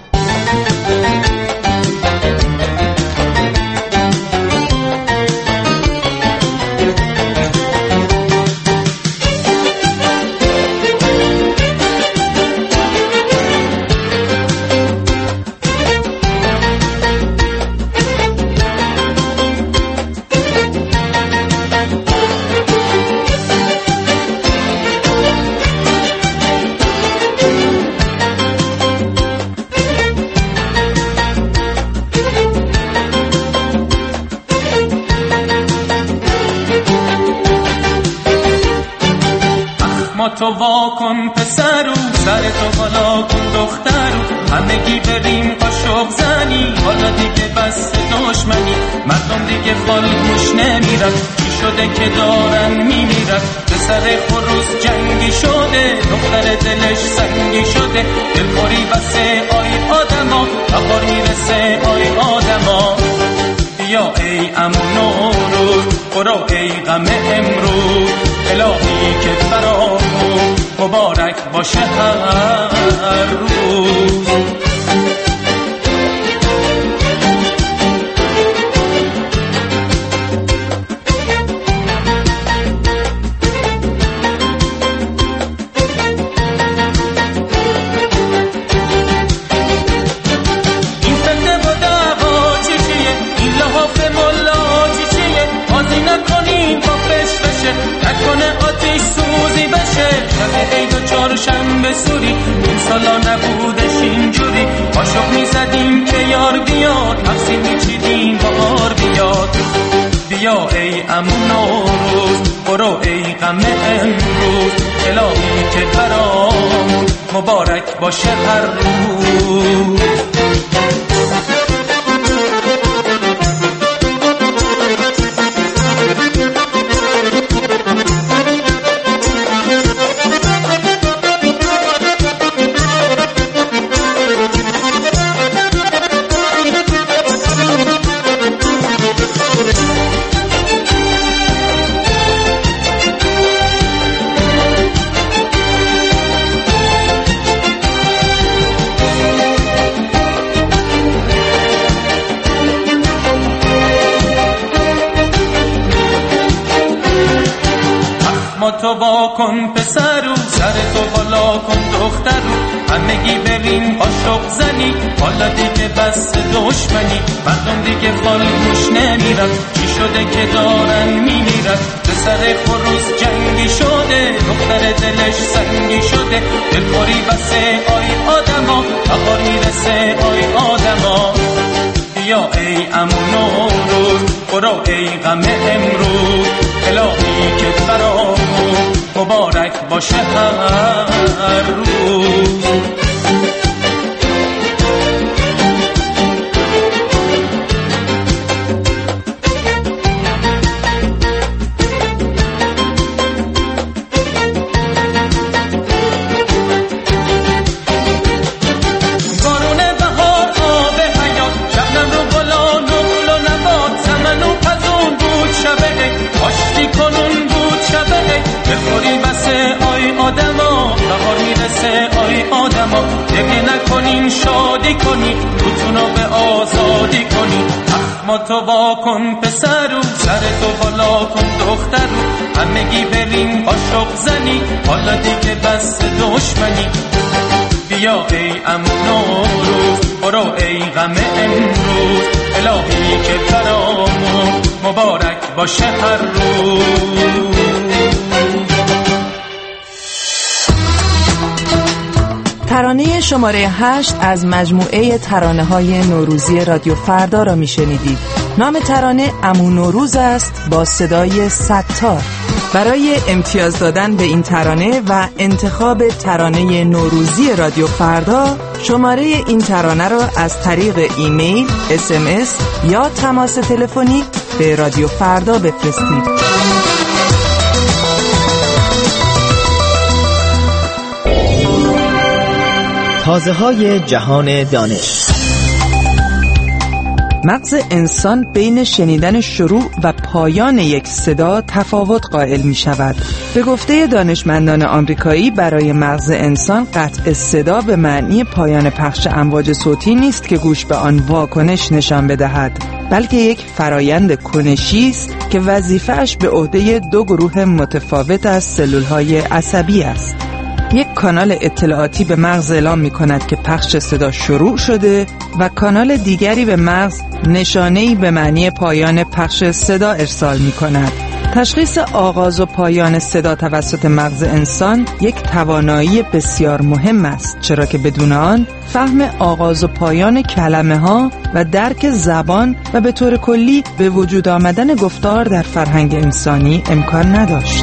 تو واکن پسرو، سر تو بالا کن دخترو، همگی بریم قاشق زنی، حالا دیگه بس دشمنی، مردم دیگه خالگوش نمیرن، چی شده که دارن میمیرن، پسر خروس جنگی شده، دختر دلش سنگی شده، دلخوری بسه آی آدما، بهار میرسه آی آدما، بیا ای عمو نوروز، برو ای غم امروز، الهی که برامون مبارک باشه هر روز. این فتنه و دعوا چی چیه، این لحاف ملا چی چیه، بازی نکنین با فش بشه، نکنه آتیش سوزی بشه، شب عید و چهارشنبه سوری، این سالا نبودش اینجوری، عاشق میزدیم که یار بیاد، نفسی میچیدیم بهار بیاد، بیا ای عمو نوروز، برو ای غم امروز، الهی که برامون مبارک باشه هر روز. تو واکن پسرو، سر تو بالا کن دخترو، همگی بریم قاشق زنی، حالا دیگه بس دشمنی، مردم دیگه خالگوش نمیرن، چی شده که دارن میمیرن، پسر خروس جنگی شده، دختر دلش سنگی شده، دلخوری بسه آی آدما، بهار میرسه آی آدما، بیا ای عمو نوروز، برو ای غم امروز، الهی که برامون مبارک باشه هر روز. دیگه نکنین شادی کنی، روتونو به آزادی کنی، اخما تو واکن پسرو، سر تو بالا کن دخترو، همگی بریم قاشق زنی، حالا دیگه بس دشمنی، بیا ای عمو نوروز، برو ای غم امروز، الهی که برامون مبارک باشه هر روز. ترانه شماره هشت از مجموعه ترانه‌های نوروزی رادیو فردا را میشنیدید. نام ترانه عمو نوروز است با صدای ستار. برای امتیاز دادن به این ترانه و انتخاب ترانه نوروزی رادیو فردا، شماره این ترانه را از طریق ایمیل، اس ام اس یا تماس تلفنی به رادیو فردا بفرستید. تازه‌های جهان دانش. مغز انسان بین شنیدن شروع و پایان یک صدا تفاوت قائل می شود. به گفته دانشمندان آمریکایی برای مغز انسان قطع صدا به معنی پایان پخش امواج صوتی نیست که گوش به آن واکنش نشان بدهد، بلکه یک فرایند کنشی است که وظیفه‌اش به عهده دو گروه متفاوت از سلول‌های عصبی است. یک کانال اطلاعاتی به مغز اعلام می کند که پخش صدا شروع شده و کانال دیگری به مغز نشانه‌ای به معنی پایان پخش صدا ارسال می کند. تشخیص آغاز و پایان صدا توسط مغز انسان یک توانایی بسیار مهم است، چرا که بدون آن فهم آغاز و پایان کلمه ها و درک زبان و به طور کلی به وجود آمدن گفتار در فرهنگ انسانی امکان نداشت.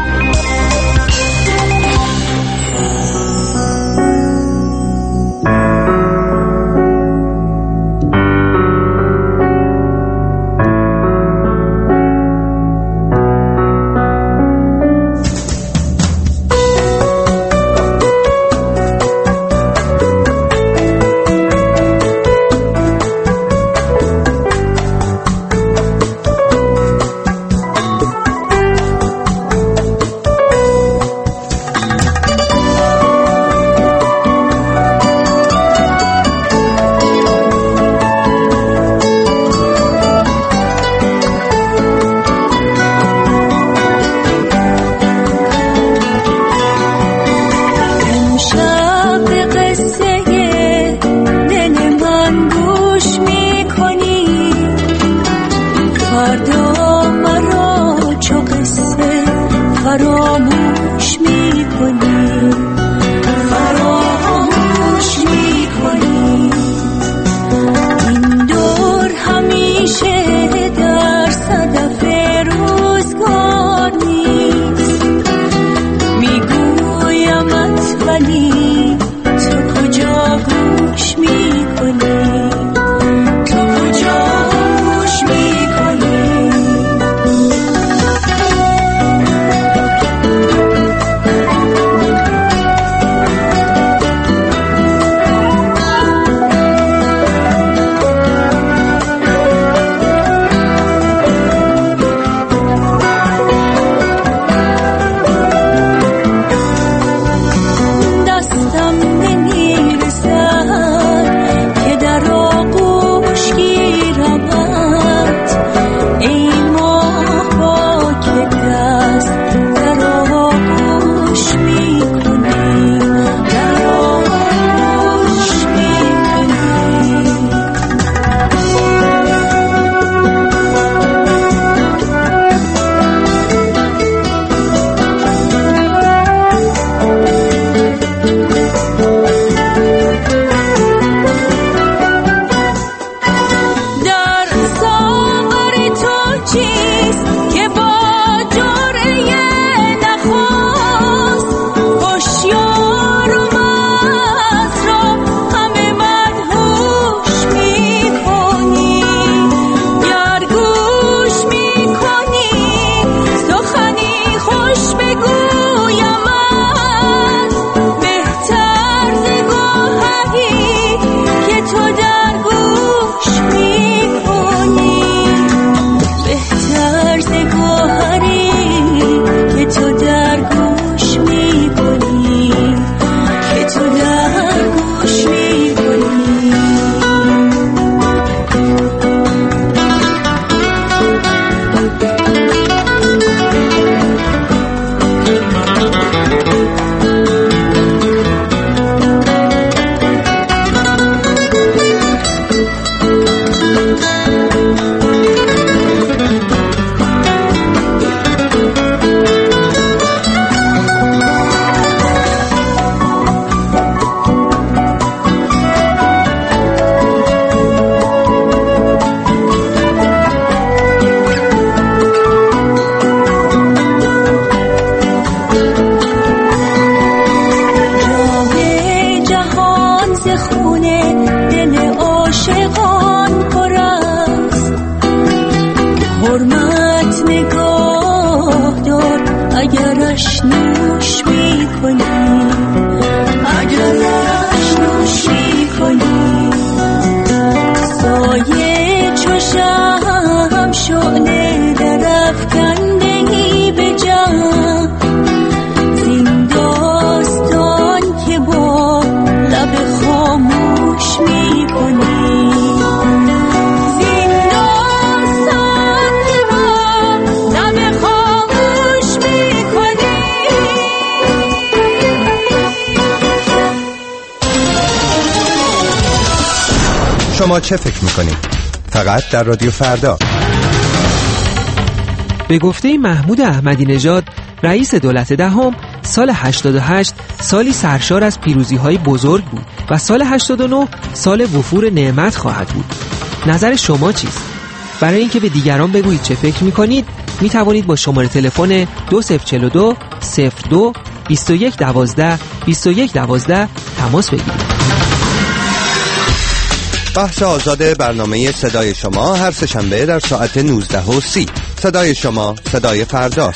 اگرش نوش میکنی اگرش نوش میکنی سایه شما چه فکر میکنید؟ فقط در رادیو فردا. به گفته محمود احمدی نژاد رئیس دولت دهم، سال هشتاد و هشت سالی سرشار از پیروزی‌های بزرگ بود و سال هشتاد و نه سال وفور نعمت خواهد بود. نظر شما چیست؟ برای اینکه به دیگران بگویید چه فکر می‌کنید، می‌توانید با شماره تلفن دو صفر چهار دو صفر دو بیست و یک دوازده بیست و یک دوازده تماس بگیرید. بحث آزاد برنامه صدای شما هر سه‌شنبه در ساعت نوزده و سی. صدای شما، صدای فردا.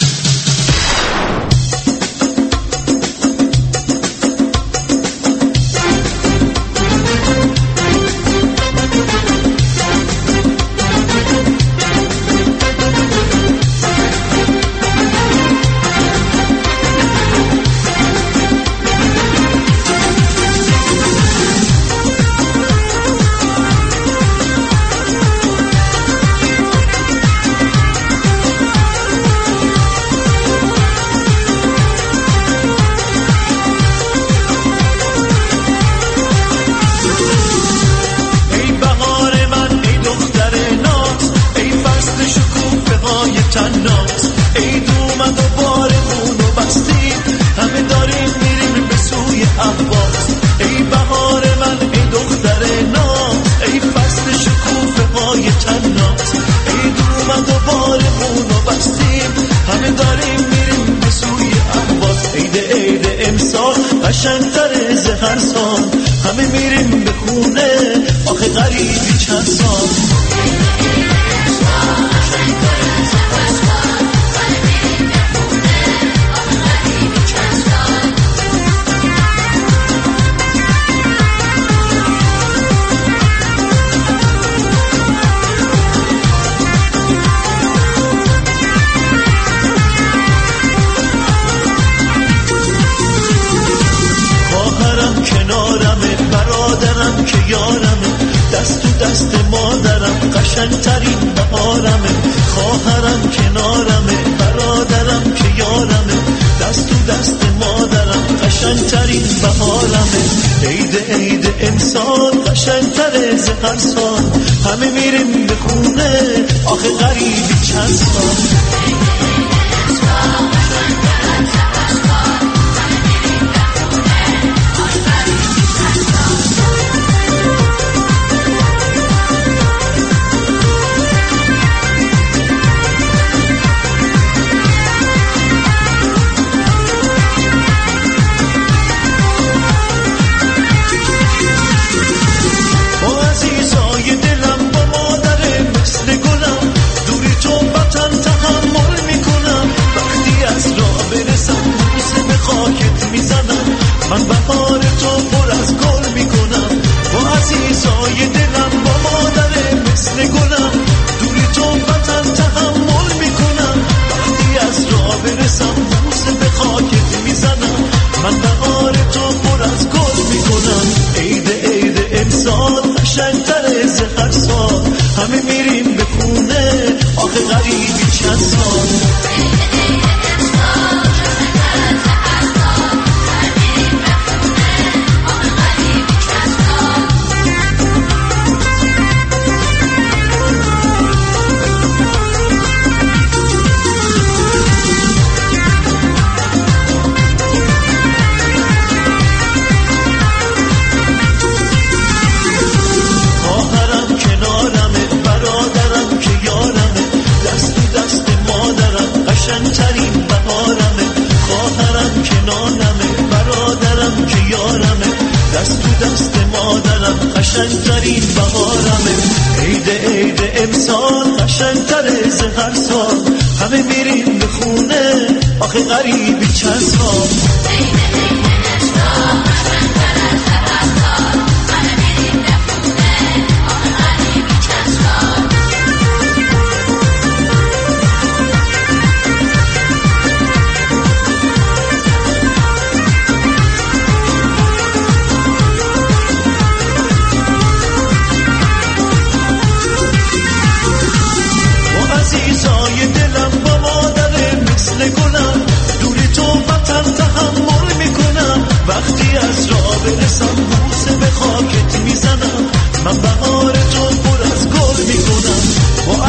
وقتی از راه برسم بوسه به خاکت میزنم من بهار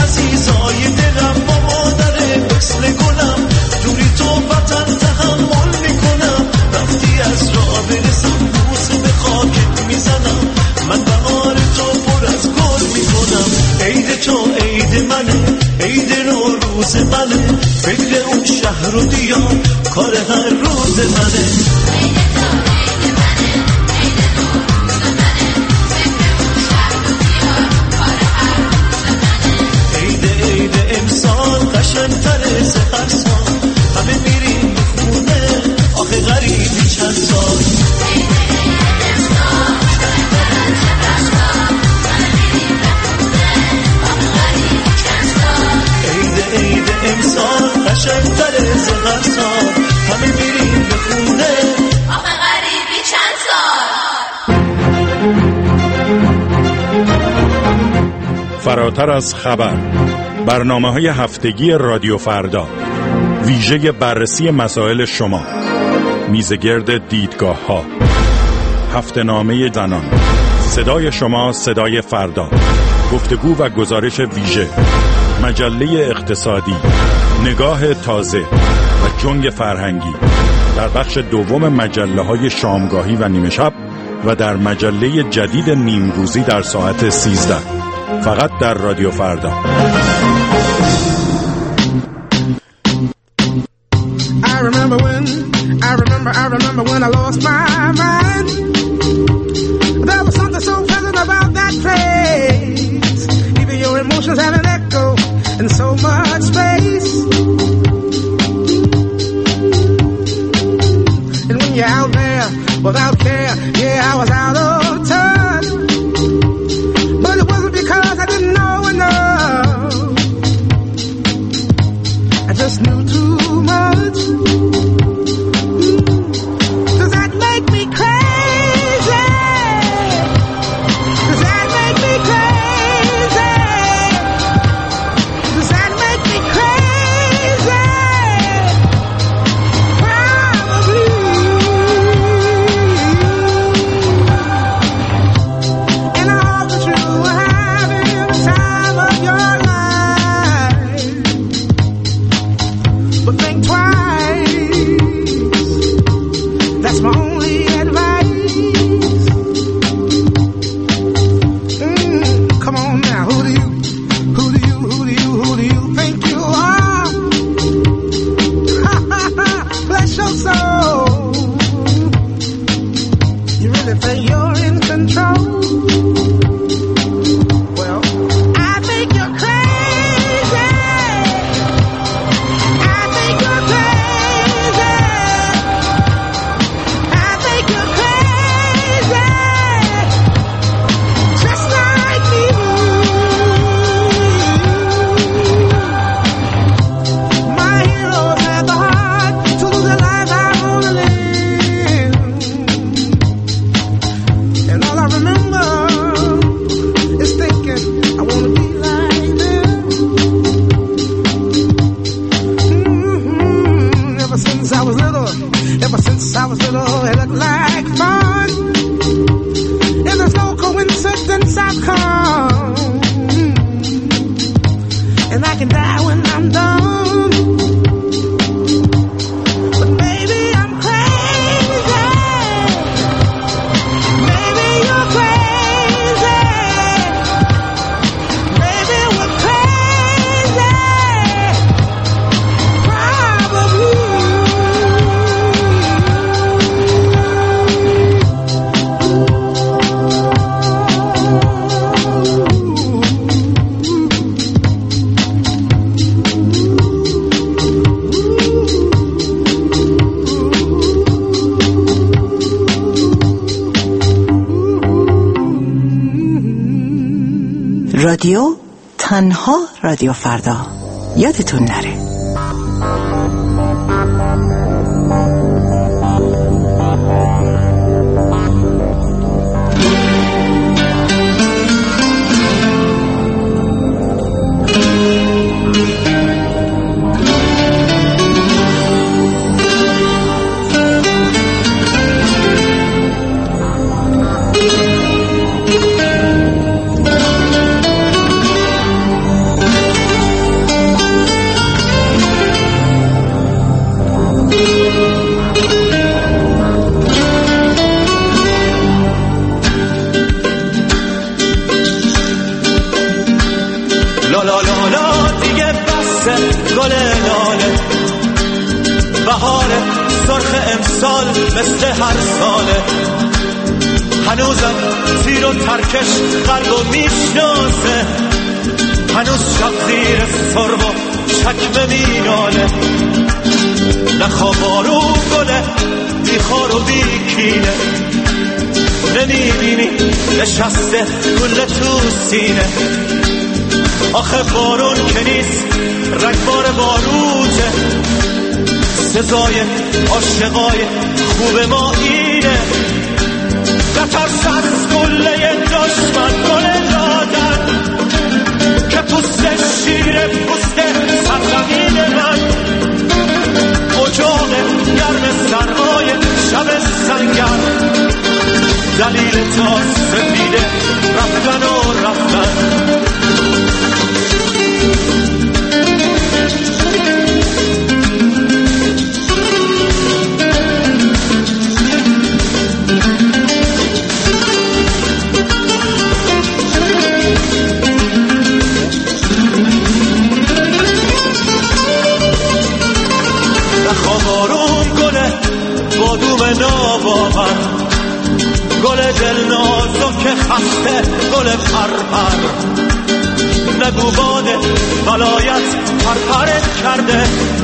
عزیزای دلم با مادره مثل گلم دوری تو وطن تحمل میکنم وقتی از راه برسم بوسه به خاکت میزنم من بهار تو پر از گل میکنم عید تو عید منه عید نوروز منه فکر اون شهر و دیار کار هر روز منه امسال قشنگ‌تره ز هر سال همه میریم به خونه آخه غریبی چند سال عید عید امسال قشنگ‌تره ز هر سال همه میریم به خونه آخه غریبی چند سال. فراتر از خبر، برنامه‌های هفتگی رادیو فردا، ویژه بررسی مسائل شما، میزگرد دیدگاه‌ها، هفته‌نامه زنان، صدای شما صدای فردا، گفتگو و گزارش ویژه، مجله اقتصادی، نگاه تازه و جنگ فرهنگی در بخش دوم مجله‌های شامگاهی و نیمه شب و در مجله جدید نیمروزی در ساعت سیزده، فقط در رادیو فردا. I remember when, I remember, I remember when I lost my mind. There was something so pleasant about that place. Even your emotions have an echo in so much space. And when you're out there without care, yeah, I was out of touch. But it wasn't because I didn't know enough. I just knew too much. Does that make me crazy? Does that make me crazy? Does that make me crazy? Probably. And I hope that you are having the time of your life. But think twice. That's my only advice. Mm, come on now, who do you, who do you, who do you, who do you think you are? Bless your soul. You really think you're in control? Well, I think you're crazy. I think you're crazy. I think you're crazy. Just like me. My heroes had the heart to lose their lives. I wanna live. And all I remember is thinking I wanna be like them. Mm-hmm. Ever since I was little, ever since I was little, it looked like fun. And there's no coincidence I've come. And I can die when I'm done. But maybe I'm crazy. Maybe you're crazy. Maybe we're crazy. Probably. رادیو تنها رادیو فردا، یادتون نره. سرخ امسال مثل هر ساله، هنوزم تیر و ترکش قلبو میشناسه، هنوز شب زیر سرب و چکمه میناله. نخوا بارون گله بیخار و بیکینه، نمیبینی نشسته گل تو سینه. آخه بارون که نیست رگبار باروته، سزای عاشقای خوب ما اینه. نترس از گله دشمن گل دادن که پوست شیر پوست سرزمین من، اجاق گرم سرمای شب سنگر، دلیل تا سفیده رفتن و رفتن. بادوم ناباور گل دل نازک خسته گل پرپر، نگو باد ولایت پرپرت کرده،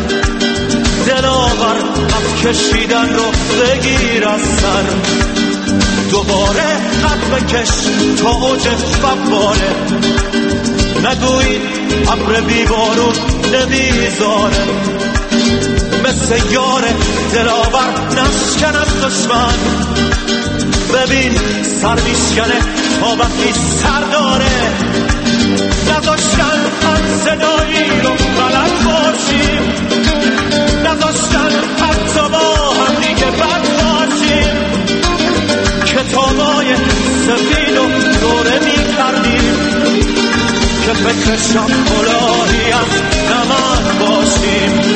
دلاور قد کشیدن رو بگیر از سر. دوباره قد بکش تا اوج بباره، نگویی ابر بیبارون نمیذاره. مثل یار دلاور نشکن از دشمن، ببین سر میشکنه تا وقتی سر داره. نذاشتن هم صدایی رو غلط باشیم، نذاشتن حتی با هم دیگه بد باشیم. کتابای سفید و دوره میکردیم که فکر شب کلاهی از نمد باشیم.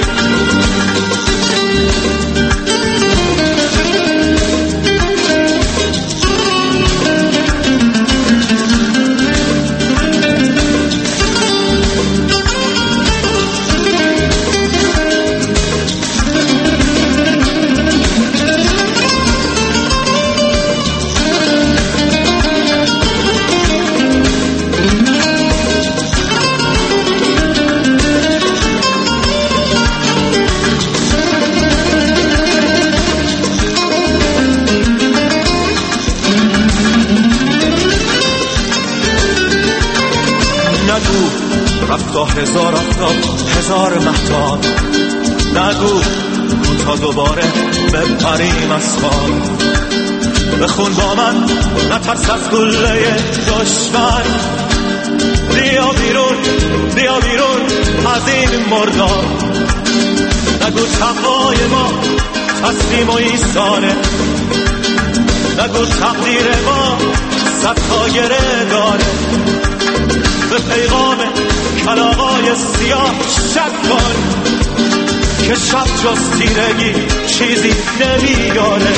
رفت تا هزار آفتاب هزار مهتاب، نگو تا دوباره بپریم از خواب. بخون با من نترس از گله دشمن، بیا بیرون بیا بیرون از این مردار. نگو تقوای ما تسلیم و ایثاره، نگو تقدیر ما صدها گره داره. به پیغام کلاغای سیاه شک کن که شب جز تیرگی چیزی نمیاره.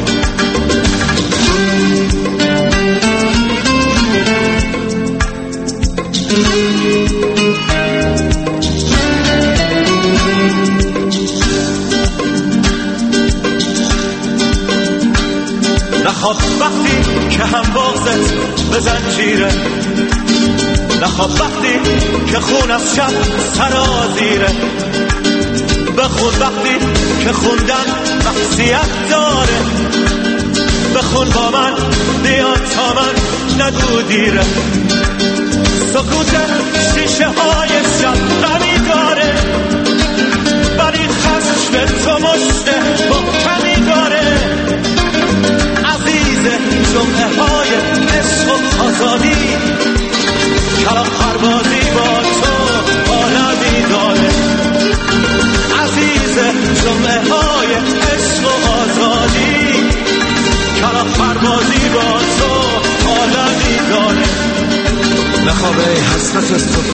نخواب وقتی که هم بغزت به زنجیره، نخواب وقتی که خون از شب سرازیره. بخون وقتی که خوندن مقصیت داره، بخون با من بیا تا من نگو دیره. سکوت شیشه های شب غمی داره.